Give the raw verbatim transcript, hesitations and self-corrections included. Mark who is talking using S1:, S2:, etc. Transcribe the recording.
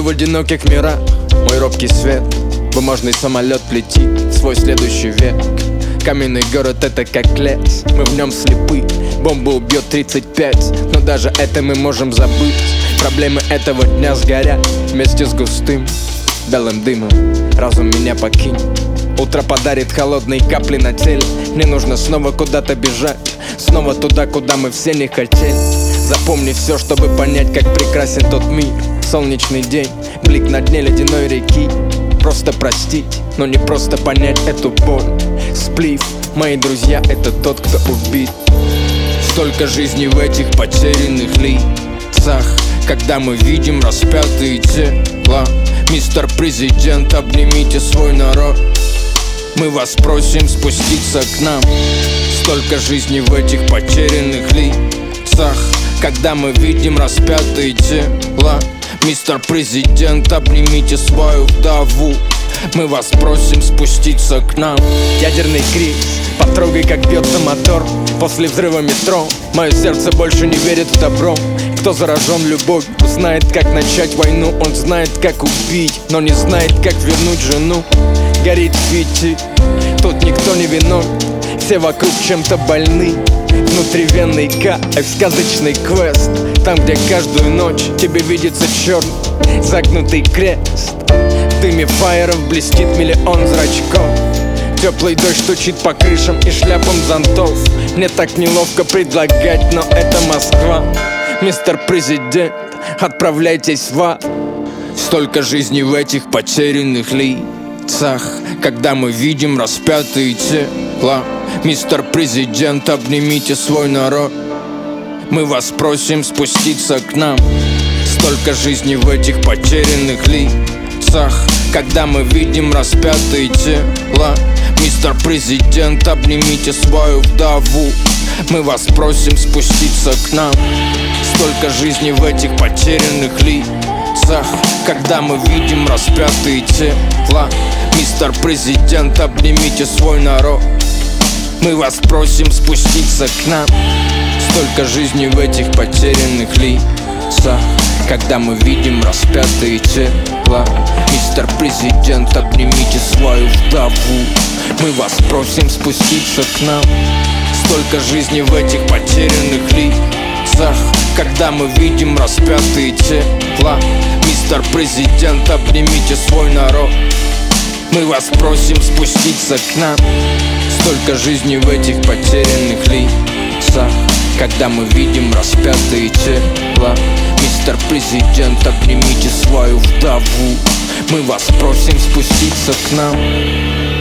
S1: в одиноких мирах, мой робкий свет. Бумажный самолет летит в свой следующий век. Каменный город — это как лес, мы в нем слепы. Бомба убьет тридцать пять, но даже это мы можем забыть. Проблемы этого дня сгорят вместе с густым белым дымом. Разум меня покинь, утро подарит холодные капли на теле. Мне нужно снова куда-то бежать, снова туда, куда мы все не хотели. Запомни все, чтобы понять, как прекрасен тот мир. Солнечный день, блик на дне ледяной реки. Просто простить, но не просто понять эту боль. Сплив, мои друзья, это тот, кто убит. Столько жизней в этих потерянных лицах, когда мы видим распятые тела. Мистер Президент, обнимите свой народ, мы вас просим спуститься к нам. Столько жизней в этих потерянных лицах, когда мы видим распятые тела. Мистер Президент, обнимите свою вдову, мы вас просим спуститься к нам. Ядерный крик, потрогай, как бьется мотор после взрыва метро. Мое сердце больше не верит в добро. Кто заражен любовью, знает, как начать войну. Он знает, как убить, но не знает, как вернуть жену. Горит фитиль, тут никто не виновен, все вокруг чем-то больны. Внутривенный кайф, сказочный квест, там, где каждую ночь тебе видится черный загнутый крест. В дыме фаеров блестит миллион зрачков. Теплый дождь стучит по крышам и шляпам зонтов. Мне так неловко предлагать, но это Москва. Мистер Президент, отправляйтесь в ад. Столько жизней в этих потерянных лицах, когда мы видим распятые тела. Мистер Президент, обнимите свой народ, мы вас просим спуститься к нам. Столько жизней в этих потерянных лицах, когда мы видим распятые тела. Мистер Президент, обнимите свою вдову, мы вас просим спуститься к нам. Столько жизней в этих потерянных лицах, когда мы видим распятые тела. Мистер Президент, обнимите свой народ, мы вас просим спуститься к нам. Столько жизней в этих потерянных лицах, когда мы видим распятые тела. Мистер Президент, обнимите свою вдову, мы вас просим спуститься к нам. Столько жизней в этих потерянных лицах, когда мы видим распятые тела. Мистер Президент, обнимите свой народ, мы вас просим спуститься к нам. Столько жизней в этих потерянных лицах, когда мы видим распятые тела. Мистер Президент, обнимите свою вдову, мы вас просим спуститься к нам.